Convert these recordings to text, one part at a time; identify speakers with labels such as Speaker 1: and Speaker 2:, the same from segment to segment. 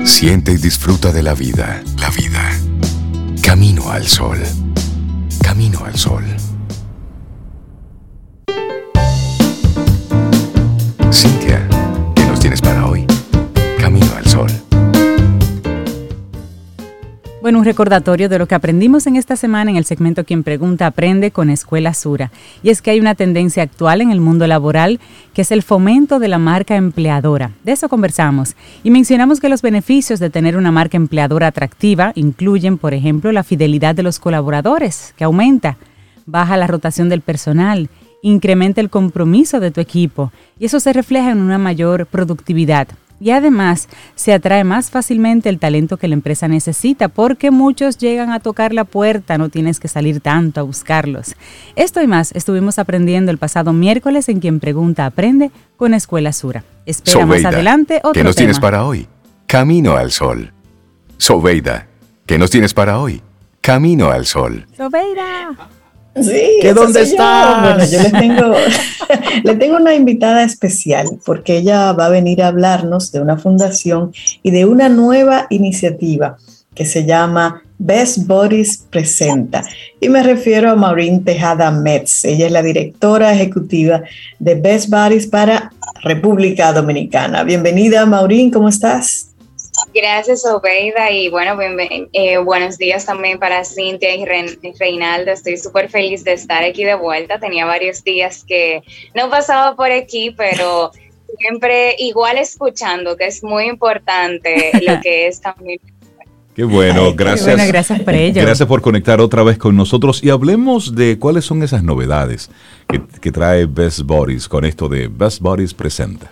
Speaker 1: Siente y disfruta de la vida. La vida. Camino al sol. Camino al sol. Cintia, ¿qué nos tienes para hoy? Camino al sol.
Speaker 2: Bueno, un recordatorio de lo que aprendimos en esta semana en el segmento Quien Pregunta Aprende con Escuela Sura. Y es que hay una tendencia actual en el mundo laboral que es el fomento de la marca empleadora. De eso conversamos y mencionamos que los beneficios de tener una marca empleadora atractiva incluyen, por ejemplo, la fidelidad de los colaboradores, que aumenta, baja la rotación del personal, incrementa el compromiso de tu equipo y eso se refleja en una mayor productividad. Y además se atrae más fácilmente el talento que la empresa necesita porque muchos llegan a tocar la puerta, no tienes que salir tanto a buscarlos. Esto y más estuvimos aprendiendo el pasado miércoles en Quien Pregunta Aprende con Escuela Sura. Espera más adelante otro
Speaker 1: ¿qué nos
Speaker 2: tema.
Speaker 1: tienes para hoy? Camino al sol. Sobeida, ¿qué nos tienes para hoy? Camino al sol.
Speaker 2: Sobeida.
Speaker 3: Sí,
Speaker 4: ¿Que dónde estás?
Speaker 3: Bueno, yo le tengo una invitada especial porque ella va a venir a hablarnos de una fundación y de una nueva iniciativa que se llama Best Buddies Presenta. Y me refiero a Maureen Tejada Metz. Ella es la directora ejecutiva de Best Buddies para República Dominicana. Bienvenida, Maureen, ¿cómo estás?
Speaker 5: Gracias, Obeida, y bueno, buenos días también para Cintia y Reinaldo. Estoy súper feliz de estar aquí de vuelta. Tenía varios días que no pasaba por aquí, pero siempre igual escuchando, que es muy importante lo que es también.
Speaker 4: Qué bueno, gracias.
Speaker 2: Bueno, gracias por ello.
Speaker 4: Gracias por conectar otra vez con nosotros y hablemos de cuáles son esas novedades que trae Best Buddies con esto de Best Buddies Presenta.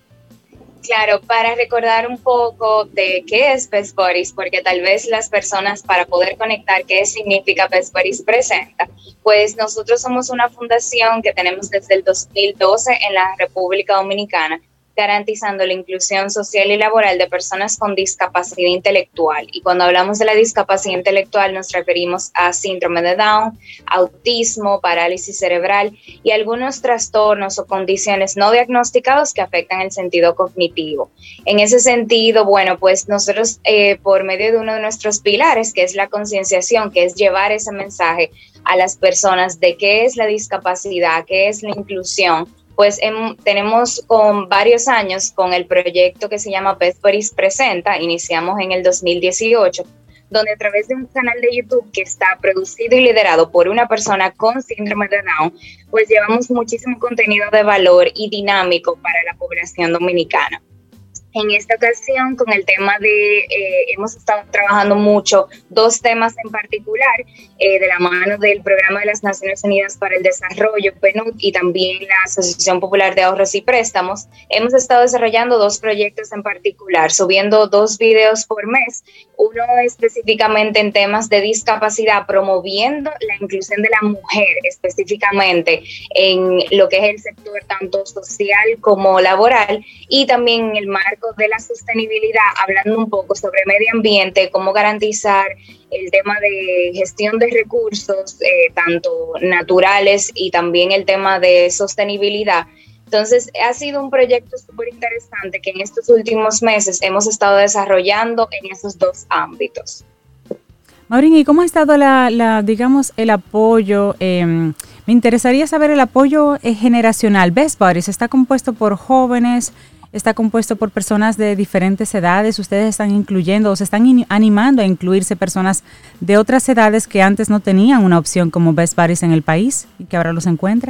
Speaker 5: Claro, para recordar un poco de qué es Best Buddies, porque tal vez las personas para poder conectar qué significa Best Buddies Presenta, pues nosotros somos una fundación que tenemos desde el 2012 en la República Dominicana, garantizando la inclusión social y laboral de personas con discapacidad intelectual. Y cuando hablamos de la discapacidad intelectual nos referimos a síndrome de Down, autismo, parálisis cerebral y algunos trastornos o condiciones no diagnosticados que afectan el sentido cognitivo. En ese sentido, bueno, pues nosotros por medio de uno de nuestros pilares, que es la concienciación, que es llevar ese mensaje a las personas de qué es la discapacidad, qué es la inclusión, pues tenemos con varios años con el proyecto que se llama Best Buddies Presenta, iniciamos en el 2018, donde a través de un canal de YouTube que está producido y liderado por una persona con síndrome de Down, pues llevamos muchísimo contenido de valor y dinámico para la población dominicana. En esta ocasión, con el tema hemos estado trabajando mucho dos temas en particular, de la mano del Programa de las Naciones Unidas para el Desarrollo, PNUD, y también la Asociación Popular de Ahorros y Préstamos. Hemos estado desarrollando dos proyectos en particular, subiendo 2 videos por mes, uno específicamente en temas de discapacidad, promoviendo la inclusión de la mujer específicamente en lo que es el sector tanto social como laboral, y también en el marco de la sostenibilidad, hablando un poco sobre medio ambiente, cómo garantizar el tema de gestión de recursos, tanto naturales y también el tema de sostenibilidad. Entonces, ha sido un proyecto súper interesante que en estos últimos meses hemos estado desarrollando en esos dos ámbitos.
Speaker 2: Maureen, ¿y cómo ha estado digamos, el apoyo? Me interesaría saber el apoyo generacional. Best Buddies está compuesto por jóvenes, está compuesto por personas de diferentes edades. ¿Ustedes están incluyendo o se están animando a incluirse personas de otras edades que antes no tenían una opción como Best Buddies en el país y que ahora los encuentra?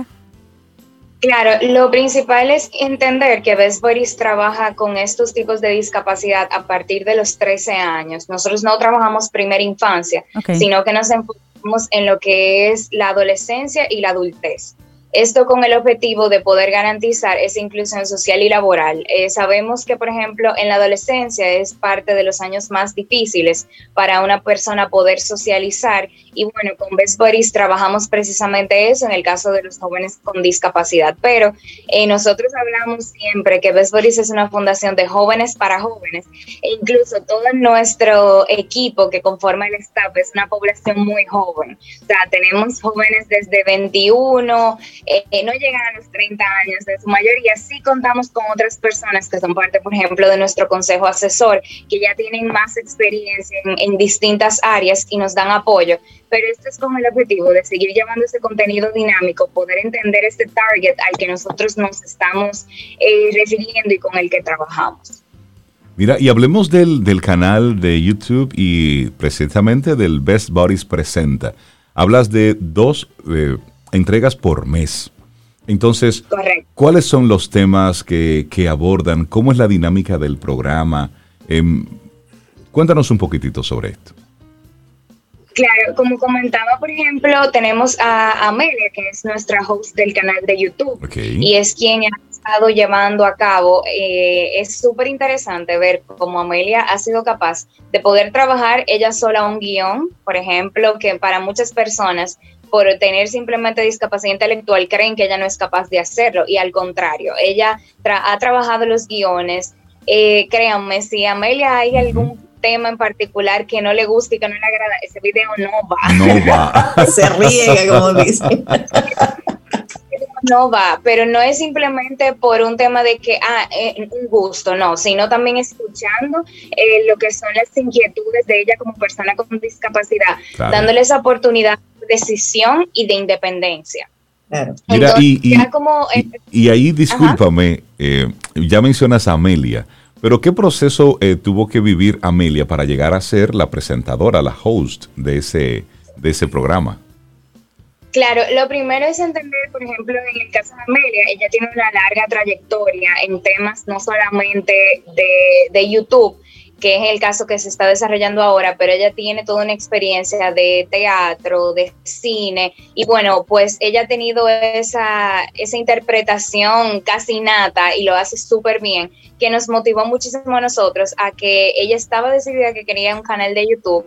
Speaker 5: Claro, lo principal es entender que Best Buddies trabaja con estos tipos de discapacidad a partir de los 13 años. Nosotros no trabajamos primera infancia, sino que nos enfocamos en lo que es la adolescencia y la adultez. Esto con el objetivo de poder garantizar esa inclusión social y laboral. Sabemos que, por ejemplo, en la adolescencia es parte de los años más difíciles para una persona poder socializar y bueno, con Best Buddies trabajamos precisamente eso en el caso de los jóvenes con discapacidad, pero nosotros hablamos siempre que Best Buddies es una fundación de jóvenes para jóvenes e incluso todo nuestro equipo que conforma el staff es una población muy joven. O sea, tenemos jóvenes desde 21 no llegan a los 30 años de su mayoría. Sí contamos con otras personas que son parte, por ejemplo, de nuestro consejo asesor, que ya tienen más experiencia en distintas áreas y nos dan apoyo, pero esto es con el objetivo de seguir llevando ese contenido dinámico, poder entender este target al que nosotros nos estamos refiriendo y con el que trabajamos.
Speaker 4: Mira, y hablemos del canal de YouTube y precisamente del Best Bodies Presenta. Hablas de 2 entregas por mes. Entonces,
Speaker 5: correcto.
Speaker 4: ¿Cuáles son los temas que abordan? ¿Cómo es la dinámica del programa? Cuéntanos un poquitito sobre esto.
Speaker 5: Claro, como comentaba, por ejemplo, tenemos a Amelia, que es nuestra host del canal de YouTube, y es quien ha estado llevando a cabo. Es súper interesante ver cómo Amelia ha sido capaz de poder trabajar ella sola un guión, por ejemplo, que para muchas personas, por tener simplemente discapacidad intelectual, creen que ella no es capaz de hacerlo, y al contrario, ella ha trabajado los guiones. Créanme, si a Amelia hay algún tema en particular que no le gusta y que no le agrada, ese video no va.
Speaker 4: No va.
Speaker 3: Se riega, como dicen.
Speaker 5: No va, pero no es simplemente por un tema de que, un gusto, no, sino también escuchando lo que son las inquietudes de ella como persona con discapacidad, claro, dándole esa oportunidad de decisión y de independencia.
Speaker 3: Claro.
Speaker 4: Mira,
Speaker 5: entonces,
Speaker 4: y ahí, discúlpame, ya mencionas a Amelia, pero ¿qué proceso tuvo que vivir Amelia para llegar a ser la presentadora, la host de ese programa?
Speaker 5: Claro, lo primero es entender, por ejemplo, en el caso de Amelia, ella tiene una larga trayectoria en temas no solamente de YouTube, que es el caso que se está desarrollando ahora, pero ella tiene toda una experiencia de teatro, de cine, y bueno, pues ella ha tenido esa interpretación casi nata y lo hace súper bien, que nos motivó muchísimo a nosotros a que ella estaba decidida que quería un canal de YouTube,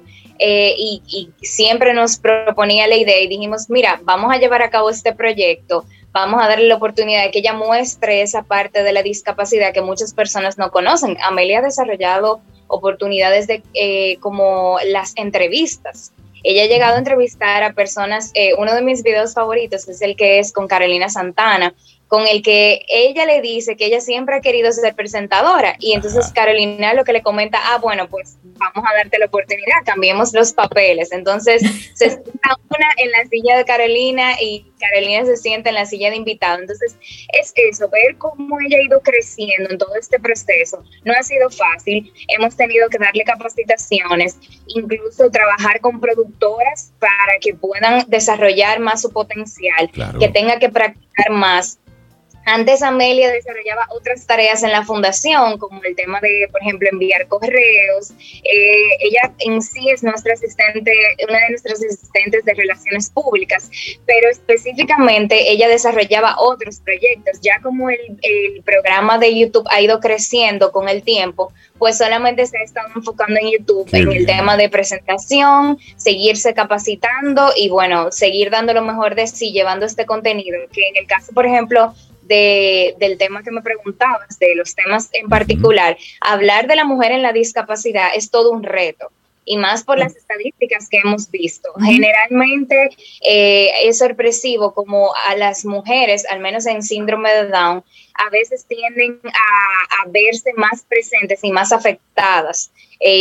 Speaker 5: y siempre nos proponía la idea y dijimos, mira, vamos a llevar a cabo este proyecto, vamos a darle la oportunidad de que ella muestre esa parte de la discapacidad que muchas personas no conocen. Amelia ha desarrollado oportunidades de como las entrevistas. Ella ha llegado a entrevistar a personas, uno de mis videos favoritos es el que es con Carolina Santana, con el que ella le dice que ella siempre ha querido ser presentadora, y entonces Carolina lo que le comenta, bueno, pues vamos a darte la oportunidad, cambiemos los papeles. Entonces se sienta una en la silla de Carolina y Carolina se sienta en la silla de invitado. Entonces es eso, ver cómo ella ha ido creciendo en todo este proceso. No ha sido fácil, hemos tenido que darle capacitaciones, incluso trabajar con productoras para que puedan desarrollar más su potencial, claro, que tenga que practicar más. Antes Amelia desarrollaba otras tareas en la fundación, como el tema de, por ejemplo, enviar correos. Ella en sí es nuestra asistente, una de nuestras asistentes de relaciones públicas, pero específicamente ella desarrollaba otros proyectos. Ya como el programa de YouTube ha ido creciendo con el tiempo, pues solamente se ha estado enfocando en YouTube, en el tema de presentación, seguirse capacitando y bueno, seguir dando lo mejor de sí, llevando este contenido, que en el caso, por ejemplo, del tema que me preguntabas, de los temas en particular, hablar de la mujer en la discapacidad es todo un reto, y más por las estadísticas que hemos visto. Generalmente es sorpresivo como a las mujeres, al menos en síndrome de Down, a veces tienden a verse más presentes y más afectadas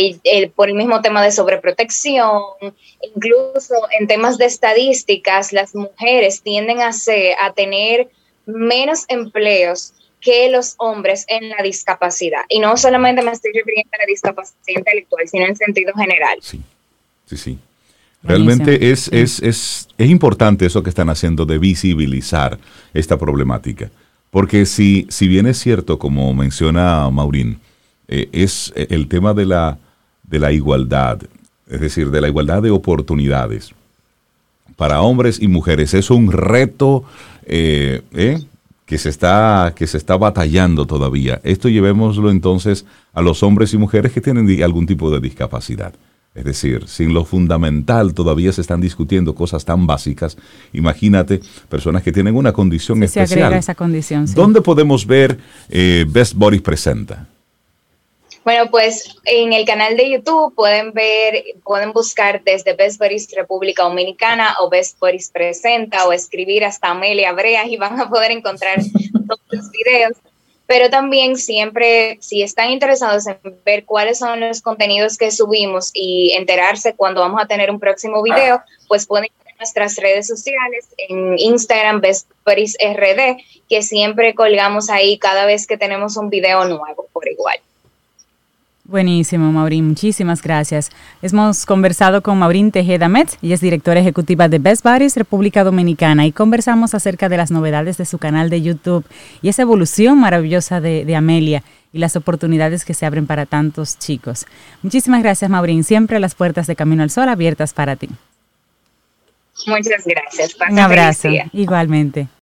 Speaker 5: por el mismo tema de sobreprotección. Incluso en temas de estadísticas, las mujeres tienden a tener menos empleos que los hombres en la discapacidad. Y no solamente me estoy refiriendo a la discapacidad intelectual, sino en sentido general.
Speaker 4: Sí. Realmente es importante eso que están haciendo de visibilizar esta problemática. Porque si bien es cierto, como menciona Maurín, es el tema de la igualdad, es decir, de la igualdad de oportunidades para hombres y mujeres. Es un reto que se está batallando todavía. Esto llevémoslo entonces a los hombres y mujeres que tienen algún tipo de discapacidad. Es decir, sin lo fundamental todavía se están discutiendo cosas tan básicas. Imagínate, personas que tienen una condición especial. Se agrega
Speaker 2: esa condición, sí.
Speaker 4: ¿Dónde podemos ver Best Bodies Presenta?
Speaker 5: Bueno, pues en el canal de YouTube pueden buscar desde Best Buddies República Dominicana o Best Buddies Presenta o escribir hasta Amelia Breas y van a poder encontrar todos los videos. Pero también siempre, si están interesados en ver cuáles son los contenidos que subimos y enterarse cuando vamos a tener un próximo video, pues pueden ir a nuestras redes sociales, en Instagram, Best Buddies RD, que siempre colgamos ahí cada vez que tenemos un video nuevo por igual.
Speaker 2: Buenísimo, Maureen, muchísimas gracias. Hemos conversado con Maureen Tejeda Metz, ella es directora ejecutiva de Best Buddies República Dominicana, y conversamos acerca de las novedades de su canal de YouTube y esa evolución maravillosa de Amelia y las oportunidades que se abren para tantos chicos. Muchísimas gracias, Maureen, siempre las puertas de Camino al Sol abiertas para ti.
Speaker 5: Muchas gracias.
Speaker 2: Un abrazo, igualmente.